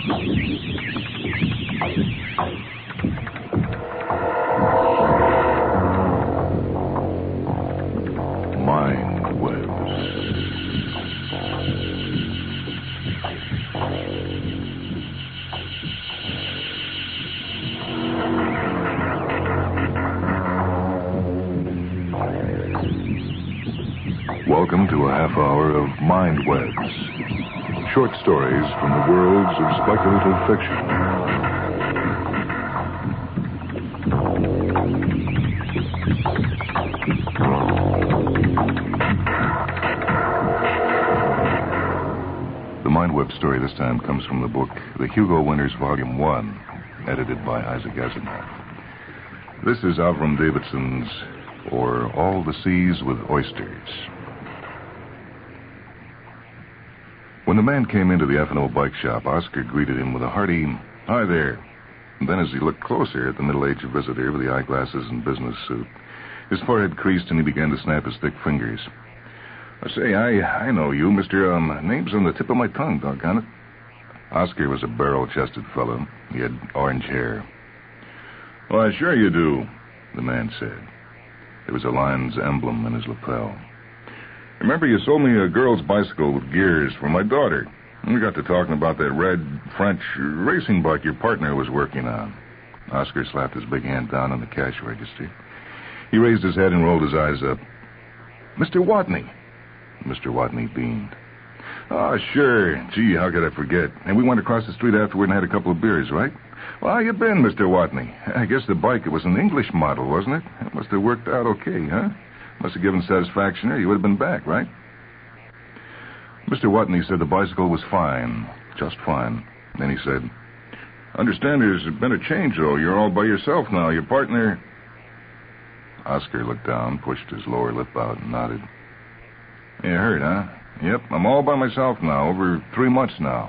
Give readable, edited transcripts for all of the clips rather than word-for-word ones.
Mind Webs. Welcome to a half hour of Mind Webs. Short stories from the worlds of speculative fiction. The Mind Web story this time comes from the book The Hugo Winners, Volume 1, edited by Isaac Asimov. This is Avram Davidson's Or All the Seas with Oysters. When the man came into the F&O bike shop, Oscar greeted him with a hearty, "Hi there." And then as he looked closer at the middle-aged visitor with the eyeglasses and business suit, his forehead creased and he began to snap his thick fingers. "Say, I know you, Mr. Name's on the tip of my tongue, doggone it." Oscar was a barrel-chested fellow. He had orange hair. "Why, sure you do," the man said. There was a Lions emblem in his lapel. "Remember you sold me a girl's bicycle with gears for my daughter. We got to talking about that red French racing bike your partner was working on." Oscar slapped his big hand down on the cash register. He raised his head and rolled his eyes up. "Mr. Watney." Mr. Watney beamed. "Oh, sure. Gee, how could I forget? And we went across the street afterward and had a couple of beers, right? Well, how you been, Mr. Watney? I guess the bike, it was an English model, wasn't it? It must have worked out okay, huh? Must have given satisfaction or you would have been back, right?" Mr. Watney said the bicycle was fine, just fine. Then he said, "Understand there's been a change, though. You're all by yourself now. Your partner..." Oscar looked down, pushed his lower lip out, and nodded. "You heard, huh? Yep, I'm all by myself now, over 3 months now."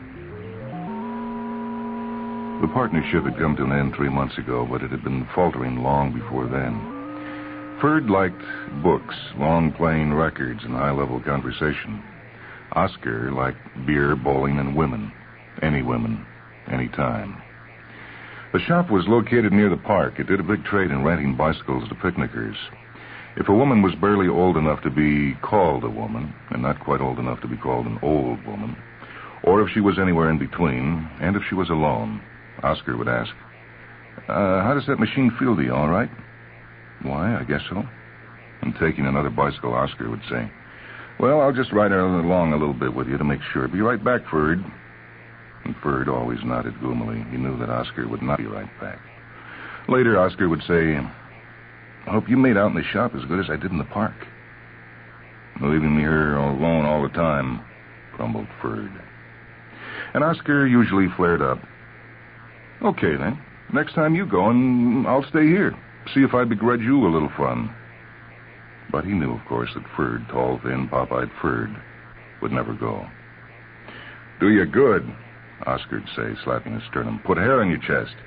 The partnership had come to an end 3 months ago, but it had been faltering long before then. Ferd liked books, long playing records, and high-level conversation. Oscar liked beer, bowling, and women. Any women, any time. The shop was located near the park. It did a big trade in renting bicycles to picnickers. If a woman was barely old enough to be called a woman, and not quite old enough to be called an old woman, or if she was anywhere in between, and if she was alone, Oscar would ask, "How does that machine feel to you, all right?" "Why, I guess so." And taking another bicycle, Oscar would say, "Well, I'll just ride along a little bit with you to make sure. Be right back, Ferd." And Ferd always nodded gloomily. He knew that Oscar would not be right back. Later, Oscar would say, "I hope you made out in the shop as good as I did in the park." "Leaving me here alone all the time," grumbled Ferd. And Oscar usually flared up. "Okay, then. Next time you go, and I'll stay here. See if I begrudge you a little fun." But he knew, of course, that Ferd, tall, thin, pop-eyed Ferd, would never go. "Do you good," Oscar'd say, slapping his sternum. "Put hair on your chest."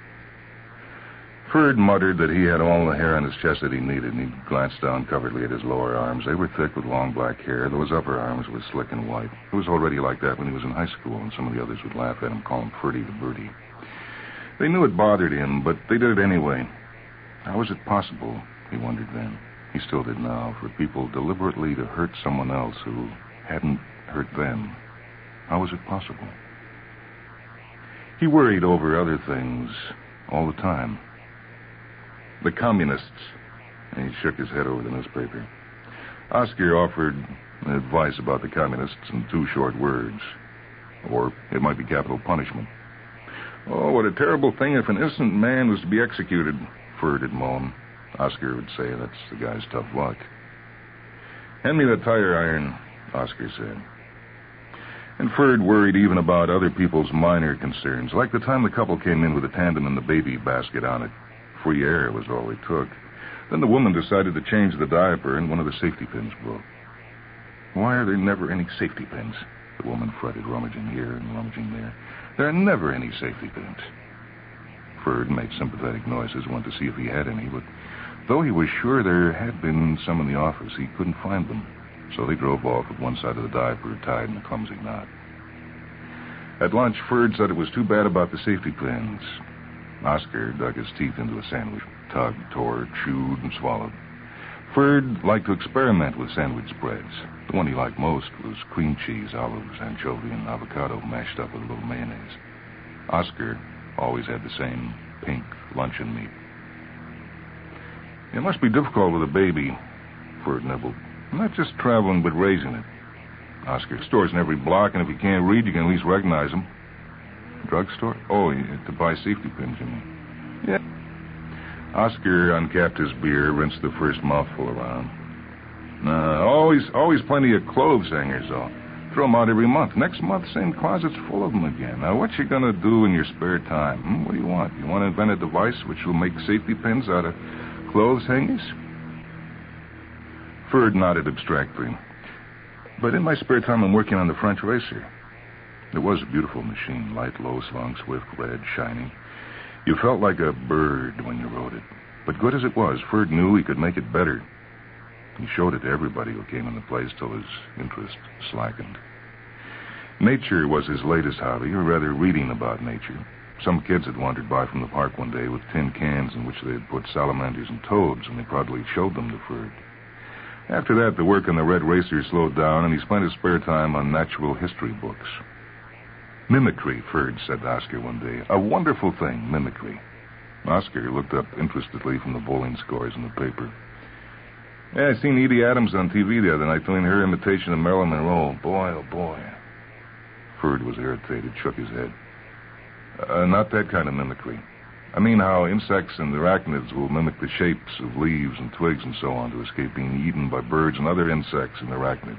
Ferd muttered that he had all the hair on his chest that he needed, and he glanced down covertly at his lower arms. They were thick with long black hair, though his upper arms were slick and white. It was already like that when he was in high school, and some of the others would laugh at him, call him Ferdy the Birdie. They knew it bothered him, but they did it anyway. How was it possible, he wondered then, he still did now, for people deliberately to hurt someone else who hadn't hurt them? How was it possible? He worried over other things all the time. The communists. And he shook his head over the newspaper. Oscar offered advice about the communists in 2 short words. Or it might be capital punishment. "Oh, what a terrible thing if an innocent man was to be executed," Ferd had moaned. Oscar would say, "That's the guy's tough luck." "Hand me the tire iron," Oscar said. And Ferd worried even about other people's minor concerns, like the time the couple came in with a tandem and the baby basket on it. Free air was all they took. Then the woman decided to change the diaper, and one of the safety pins broke. "Why are there never any safety pins?" the woman fretted, rummaging here and rummaging there. "There are never any safety pins." Ferd made sympathetic noises, went to see if he had any, but though he was sure there had been some in the office, he couldn't find them. So they drove off with one side of the diaper tied in a clumsy knot. At lunch, Ferd said it was too bad about the safety pins. Oscar dug his teeth into a sandwich, tugged, tore, chewed, and swallowed. Ferd liked to experiment with sandwich spreads. The one he liked most was cream cheese, olives, anchovy, and avocado mashed up with a little mayonnaise. Oscar always had the same pink luncheon meat. It must be difficult with a baby, Ferd nibbled. Not just traveling, but raising it. Oscar, stores in every block, and if you can't read, you can at least recognize them. Drugstore? Oh, to buy safety pins, you mean? Yeah. Oscar uncapped his beer, rinsed the first mouthful around. Always plenty of clothes hangers, though. Throw them out every month. Next month, same closet's full of them again. Now, what you gonna do in your spare time? What do you want? You want to invent a device which will make safety pins out of clothes hangers? Ferd nodded abstractly. But in my spare time, I'm working on the French racer. It was a beautiful machine, light, low, slung, swift, red, shiny. You felt like a bird when you rode it. But good as it was, Ferd knew he could make it better. He showed it to everybody who came in the place till his interest slackened. Nature was his latest hobby, or rather reading about nature. Some kids had wandered by from the park one day with tin cans in which they had put salamanders and toads, and they proudly showed them to Ferd. After that, the work on the Red Racer slowed down, and he spent his spare time on natural history books. Mimicry, Ferd said to Oscar one day. A wonderful thing, mimicry. Oscar looked up interestedly from the bowling scores in the paper. Yeah, I seen Edie Adams on TV the other night doing her imitation of Marilyn Monroe. Boy, oh boy. Ferd was irritated, shook his head. Not that kind of mimicry. I mean how insects and arachnids will mimic the shapes of leaves and twigs and so on to escape being eaten by birds and other insects and arachnids.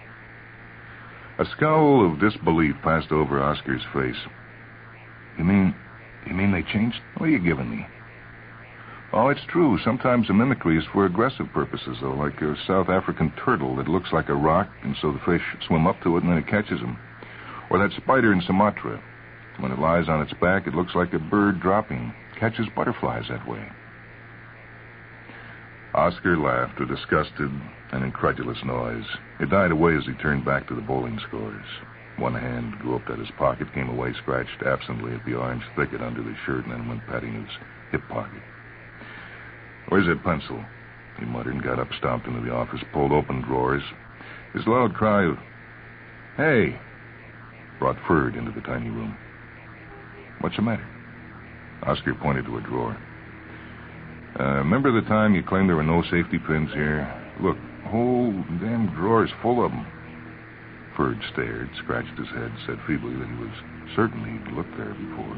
A scowl of disbelief passed over Oscar's face. You mean they changed? What are you giving me? Oh, it's true. Sometimes the mimicry is for aggressive purposes, though, like a South African turtle that looks like a rock, and so the fish swim up to it and then it catches them. Or that spider in Sumatra. When it lies on its back, it looks like a bird dropping. Catches butterflies that way. Oscar laughed, a disgusted and incredulous noise. It died away as he turned back to the bowling scores. One hand groped at his pocket, came away, scratched absently at the orange thicket under the shirt, and then went patting his hip pocket. Where's that pencil? He muttered and got up, stomped into the office, pulled open drawers. His loud cry of, "Hey!" brought Ferd into the tiny room. What's the matter? Oscar pointed to a drawer. Remember the time you claimed there were no safety pins here? Look, whole damn drawer is full of them. Ferd stared, scratched his head, said feebly that he was certain he'd looked there before.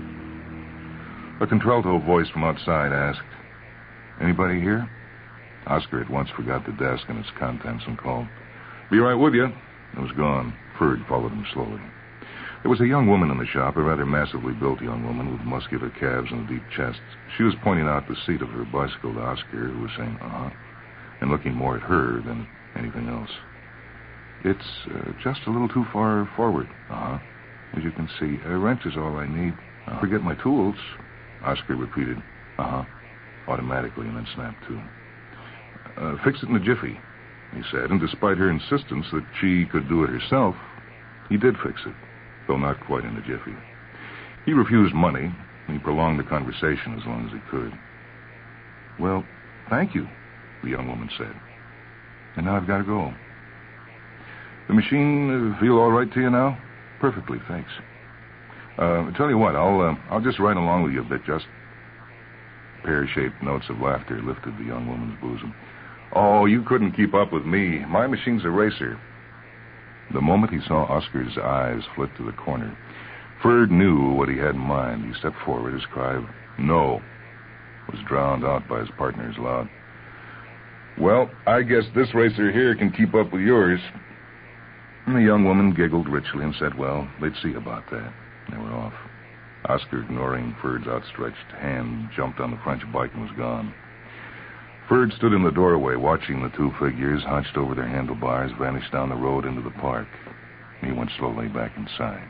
A contralto voice from outside asked, "Anybody here?" Oscar at once forgot the desk and its contents and called, "Be right with you." It was gone. Ferd followed him slowly. There was a young woman in the shop, a rather massively built young woman with muscular calves and a deep chest. She was pointing out the seat of her bicycle to Oscar, who was saying, and looking more at her than anything else. It's just a little too far forward. As you can see, a wrench is all I need. Forget my tools. Oscar repeated, automatically, and then snapped to. Fix it in a jiffy, he said, and despite her insistence that she could do it herself, he did fix it, though not quite in a jiffy. He refused money, and he prolonged the conversation as long as he could. "Well, thank you," the young woman said. "And now I've got to go." "The machine feel all right to you now?" "Perfectly, thanks." Tell you what, I'll just ride along with you a bit, just... Pear-shaped notes of laughter lifted the young woman's bosom. "Oh, you couldn't keep up with me. My machine's a racer." The moment he saw Oscar's eyes flit to the corner, Ferd knew what he had in mind. He stepped forward. His cry of, "No," was drowned out by his partner's loud, "Well, I guess this racer here can keep up with yours." And the young woman giggled richly and said, well, they'd see about that. They were off. Oscar, ignoring Ferd's outstretched hand, jumped on the French bike and was gone. Ferd stood in the doorway, watching the two figures, hunched over their handlebars, vanish down the road into the park. He went slowly back inside.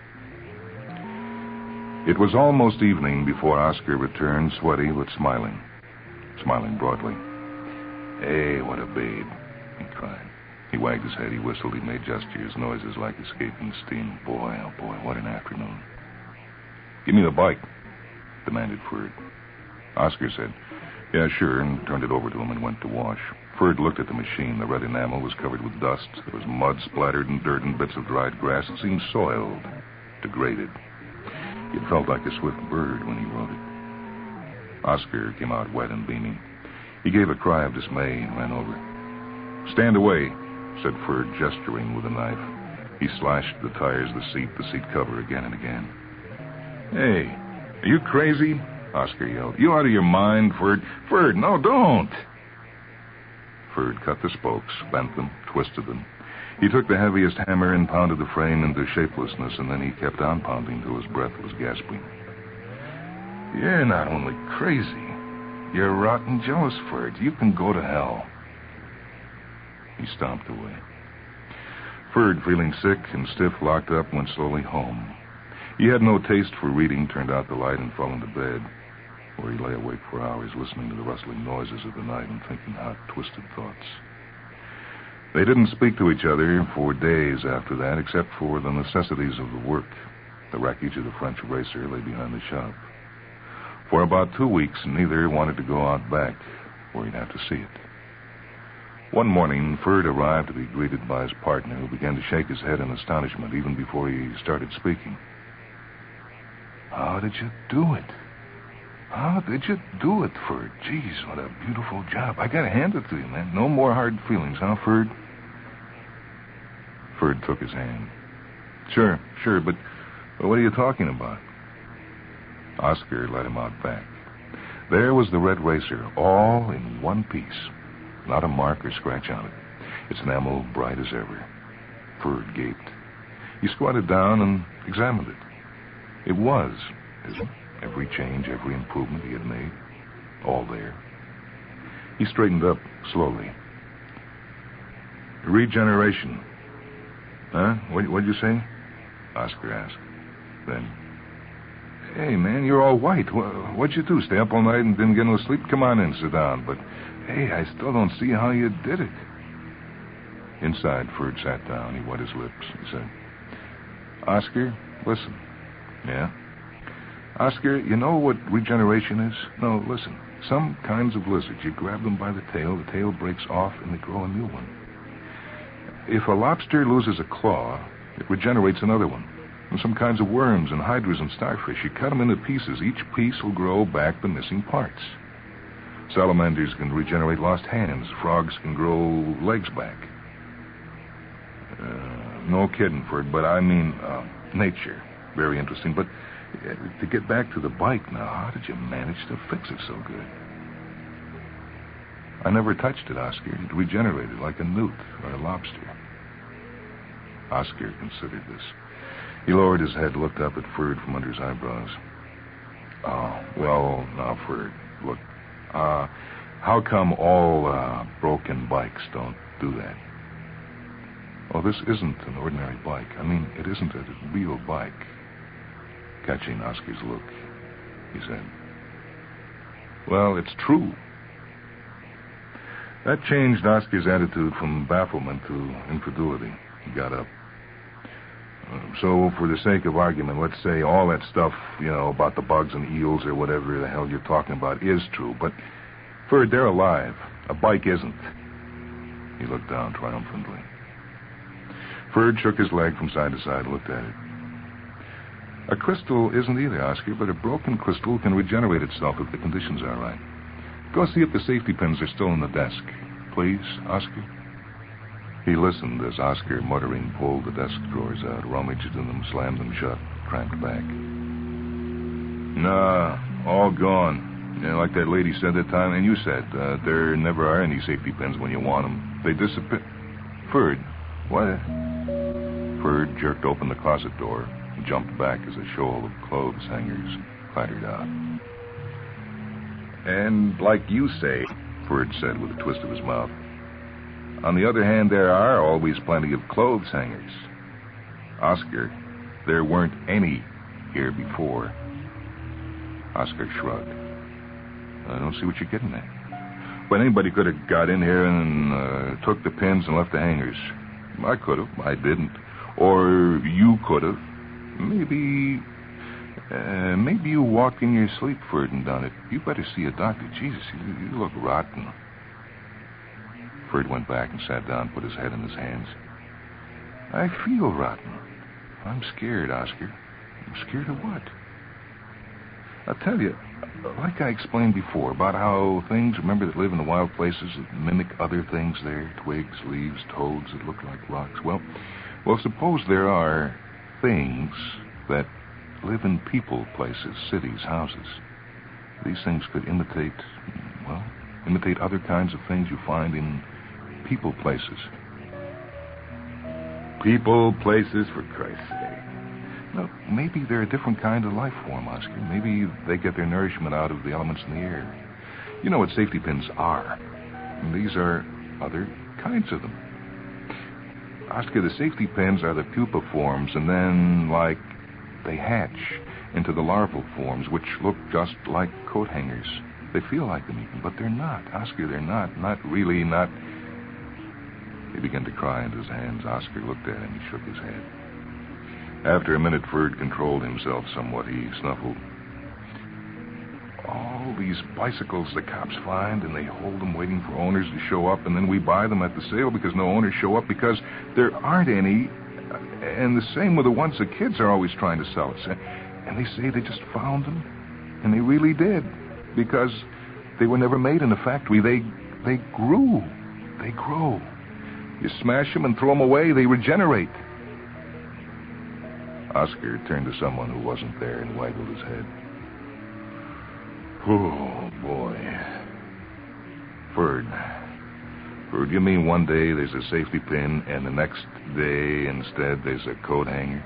It was almost evening before Oscar returned, sweaty but smiling broadly. "Hey, what a babe," he cried. He wagged his head, he whistled, he made gestures, noises like escaping steam. Boy, oh boy, what an afternoon. Give me the bike, demanded Ferd. Oscar said, yeah, sure, and turned it over to him and went to wash. Ferd looked at the machine. The red enamel was covered with dust. There was mud splattered and dirt and bits of dried grass. It seemed soiled, degraded. It felt like a swift bird when he rode it. Oscar came out wet and beaming. He gave a cry of dismay and ran over. Stand away, said Ferd, gesturing with a knife. He slashed the tires, the seat cover again and again. Hey, are you crazy? Oscar yelled. You out of your mind, Ferd? Ferd, no, don't! Ferd cut the spokes, bent them, twisted them. He took the heaviest hammer and pounded the frame into shapelessness, and then he kept on pounding till his breath was gasping. You're not only crazy. You're rotten jealous, Ferd. You can go to hell. He stomped away. Ferd, feeling sick and stiff, locked up, went slowly home. He had no taste for reading, turned out the light, and fell into bed, where he lay awake for hours, listening to the rustling noises of the night and thinking hot, twisted thoughts. They didn't speak to each other for days after that, except for the necessities of the work. The wreckage of the French racer lay behind the shop. For about 2 weeks, neither wanted to go out back, where he'd have to see it. One morning, Ferd arrived to be greeted by his partner, who began to shake his head in astonishment even before he started speaking. How did you do it? How did you do it, Ferd? Geez, what a beautiful job. I gotta hand it to you, man. No more hard feelings, huh, Ferd? Ferd took his hand. Sure, but what are you talking about? Oscar led him out back. There was the red racer, all in one piece. Not a mark or scratch on it. Its enamel bright as ever. Ferd gaped. He squatted down and examined it. It was every change, every improvement he had made, all there. He straightened up slowly. Regeneration. Huh? What'd you say? Oscar asked. Then, hey, man, you're all white. What'd you do, stay up all night and didn't get no sleep? Come on in, sit down. But, hey, I still don't see how you did it. Inside, Ferd sat down. He wet his lips. He said, Oscar, listen. Yeah? Oscar, you know what regeneration is? No, listen. Some kinds of lizards, you grab them by the tail breaks off, and they grow a new one. If a lobster loses a claw, it regenerates another one. And some kinds of worms and hydras and starfish, you cut them into pieces. Each piece will grow back the missing parts. Salamanders can regenerate lost hands. Frogs can grow legs back. No kidding, Ferd, but I mean nature. Very interesting. But to get back to the bike now, how did you manage to fix it so good? I never touched it, Oscar. It regenerated like a newt or a lobster. Oscar considered this. He lowered his head, looked up at Ferd from under his eyebrows. Oh, well, now, Ferd, look. How come all broken bikes don't do that? Oh, this isn't an ordinary bike. I mean, it isn't a real bike. Catching Oscar's look, he said, well, it's true. That changed Oscar's attitude from bafflement to incredulity. He got up. So, for the sake of argument, let's say all that stuff, about the bugs and eels or whatever the hell you're talking about is true. But, Ferd, they're alive. A bike isn't. He looked down triumphantly. Ferd shook his leg from side to side and looked at it. A crystal isn't either, Oscar, but a broken crystal can regenerate itself if the conditions are right. Go see if the safety pins are still in the desk. Please, Oscar? He listened as Oscar, muttering, pulled the desk drawers out, rummaged in them, slammed them shut, cranked back. Nah, all gone. Like that lady said that time, and you said, there never are any safety pins when you want them. They disappear. Ferd, what? Ferd jerked open the closet door and jumped back as a shoal of clothes hangers clattered out. And like you say, Ferd said with a twist of his mouth, on the other hand, there are always plenty of clothes hangers. Oscar, there weren't any here before. Oscar shrugged. I don't see what you're getting at. But anybody could have got in here and took the pins and left the hangers. I could have. I didn't. Or you could have. Maybe you walked in your sleep, Ferd, and done it. You better see a doctor. Jesus, you look rotten. Ferd went back and sat down, put his head in his hands. I feel rotten. I'm scared, Oscar. I'm scared of what? I'll tell you, like I explained before, about how things, remember, that live in the wild places that mimic other things there, twigs, leaves, toads that look like rocks. Well, suppose there are things that live in people, places, cities, houses. These things could imitate other kinds of things you find in people, places. People, places, for Christ's sake. No, maybe they're a different kind of life form, Oscar. Maybe they get their nourishment out of the elements in the air. You know what safety pins are. And these are other kinds of them. Oscar, the safety pins are the pupa forms, and then, they hatch into the larval forms, which look just like coat hangers. They feel like them even, but they're not. Oscar, they're not. Not really, not... He began to cry into his hands. Oscar looked at him. He shook his head. After a minute, Ferd controlled himself somewhat. He snuffled. All these bicycles the cops find, and they hold them waiting for owners to show up, and then we buy them at the sale because no owners show up because there aren't any. And the same with the ones the kids are always trying to sell us. And they say they just found them. And they really did. Because they were never made in a factory. They grew. They grow. You smash them and throw them away, they regenerate. Oscar turned to someone who wasn't there and waggled his head. Oh, boy. Ferd, you mean one day there's a safety pin and the next day instead there's a coat hanger?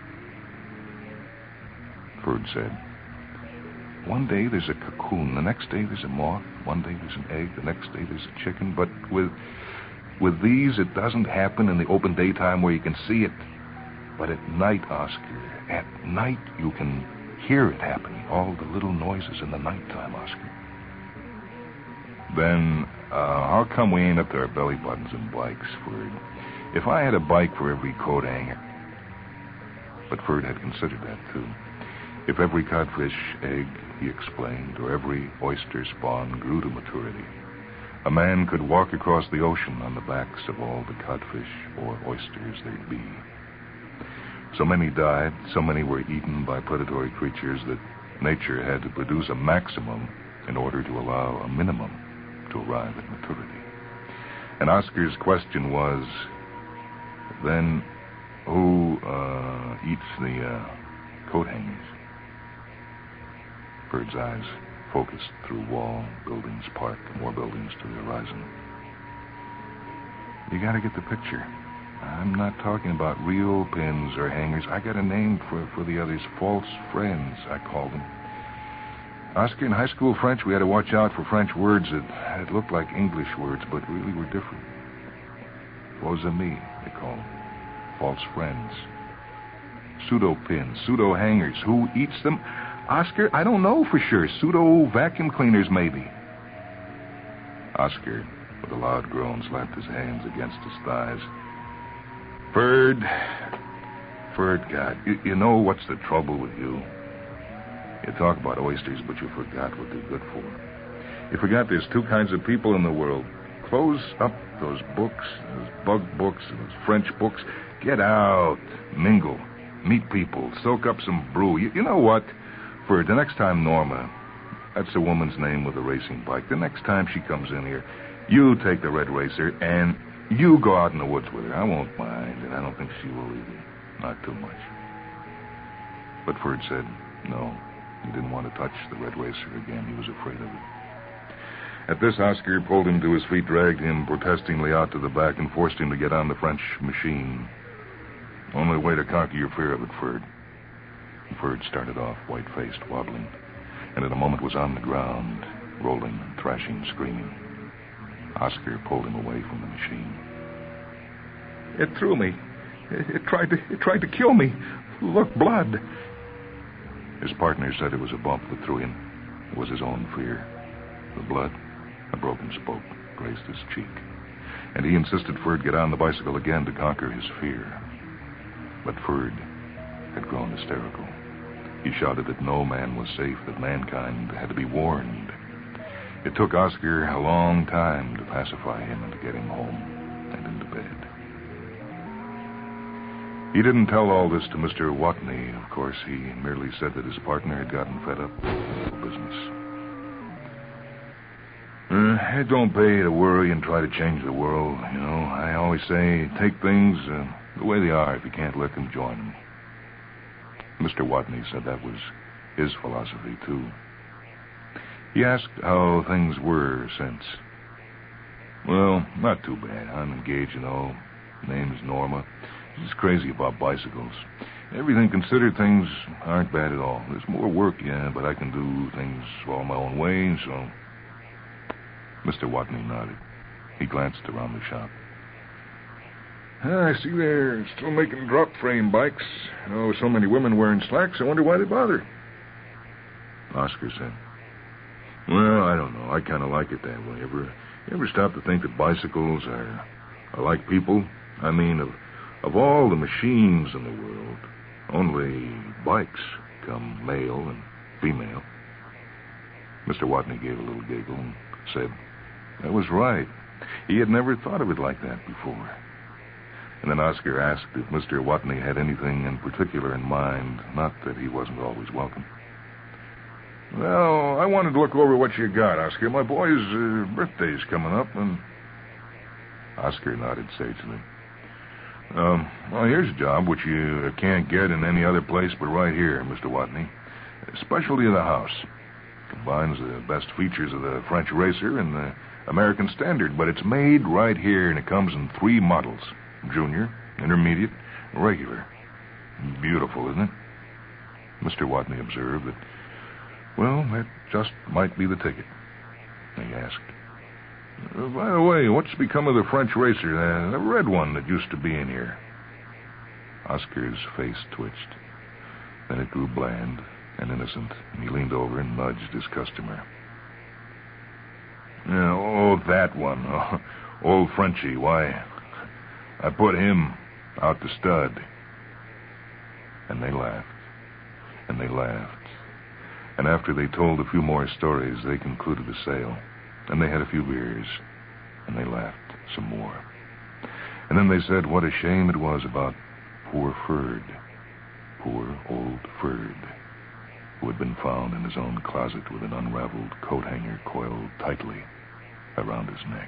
Ferd said, one day there's a cocoon, the next day there's a moth, one day there's an egg, the next day there's a chicken, but with these, it doesn't happen in the open daytime where you can see it. But at night, Oscar, at night you can hear it happening. All the little noises in the nighttime, Oscar. Then, how come we ain't up to our belly buttons in bikes, Ferd? If I had a bike for every coat hanger... But Ferd had considered that, too. If every codfish egg, he explained, or every oyster spawn grew to maturity, a man could walk across the ocean on the backs of all the codfish or oysters there'd be. So many died, so many were eaten by predatory creatures that nature had to produce a maximum in order to allow a minimum to arrive at maturity. And Oscar's question was, then who eats the coat hangers? Ferd's eyes focused through wall, buildings, park, more buildings to the horizon. You gotta get the picture. I'm not talking about real pins or hangers. I got a name for the others. False friends, I call them. Oscar, in high school French, we had to watch out for French words that looked like English words, but really were different. Faux amis, they call them. False friends. Pseudo-pins, pseudo-hangers. Who eats them? Oscar, I don't know for sure. Pseudo-vacuum cleaners, maybe. Oscar, with a loud groan, slapped his hands against his thighs. Ferd, God, you know what's the trouble with you? You talk about oysters, but you forgot what they're good for. You forgot there's two kinds of people in the world. Close up those books, those bug books, and those French books. Get out, mingle, meet people, soak up some brew. You know what? Ferd, the next time Norma, that's a woman's name with a racing bike, the next time she comes in here, you take the red racer and you go out in the woods with her. I won't mind, and I don't think she will either. Not too much. But Ferd said no. He didn't want to touch the red racer again. He was afraid of it. At this, Oscar pulled him to his feet, dragged him protestingly out to the back, and forced him to get on the French machine. Only way to conquer your fear of it, Ferd. Ferd started off, white-faced, wobbling, and in a moment was on the ground, rolling, thrashing, screaming. Oscar pulled him away from the machine. It threw me. It tried to kill me. Look, blood. His partner said it was a bump that threw him. It was his own fear. The blood? A broken spoke grazed his cheek, and he insisted Ferd get on the bicycle again to conquer his fear. But Ferd had grown hysterical. He shouted that no man was safe, that mankind had to be warned. It took Oscar a long time to pacify him and to get him home and into bed. He didn't tell all this to Mr. Watney, of course. He merely said that his partner had gotten fed up with the business. It don't pay to worry and try to change the world, you know. I always say, take things the way they are if you can't let them join them. Mr. Watney said that was his philosophy, too. He asked how things were since. Well, not too bad. I'm engaged, you know. Name's Norma. She's crazy about bicycles. Everything considered, things aren't bad at all. There's more work, yeah, but I can do things all my own way, so... Mr. Watney nodded. He glanced around the shop. I see they're still making drop-frame bikes. Oh, so many women wearing slacks, I wonder why they bother. Oscar said, well, I don't know. I kind of like it that way. Ever stop to think that bicycles are like people? I mean, of all the machines in the world, only bikes come male and female. Mr. Watney gave a little giggle and said that was right. He had never thought of it like that before. And then Oscar asked if Mr. Watney had anything in particular in mind, not that he wasn't always welcome. Well, I wanted to look over what you got, Oscar. My boy's birthday's coming up, and... Oscar nodded sagely. Well, here's a job which you can't get in any other place but right here, Mr. Watney. Specialty of the house. Combines the best features of the French racer and the American standard, but it's made right here, and it comes in 3 models. Junior, intermediate, regular. Beautiful, isn't it? Mr. Watney observed that, well, that just might be the ticket. He asked, by the way, what's become of the French racer, the red one that used to be in here? Oscar's face twitched. Then it grew bland and innocent, and he leaned over and nudged his customer. Oh, that one. Oh, old Frenchie, why... I put him out to stud. And they laughed. And they laughed. And after they told a few more stories, they concluded the sale. And they had a few beers. And they laughed some more. And then they said what a shame it was about poor Ferd. Poor old Ferd, who had been found in his own closet with an unraveled coat hanger coiled tightly around his neck.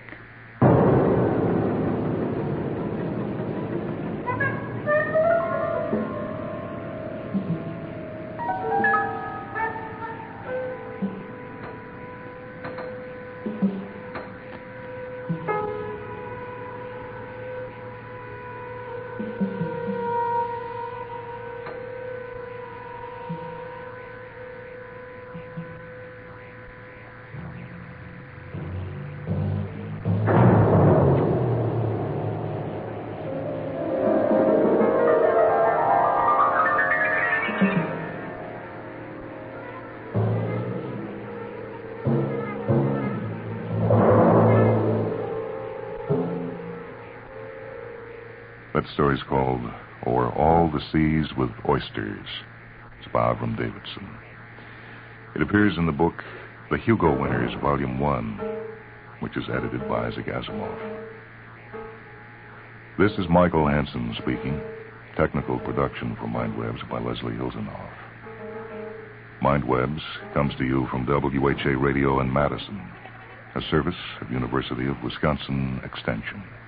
That story's called O'er All the Seas with Oysters. It's by Avram Davidson. It appears in the book The Hugo Winners, Volume 1, which is edited by Isaac Asimov. This is Michael Hansen speaking. Technical production for Mindwebs by Leslie Hilsenhoff. Mindwebs comes to you from WHA Radio in Madison, a service of University of Wisconsin Extension.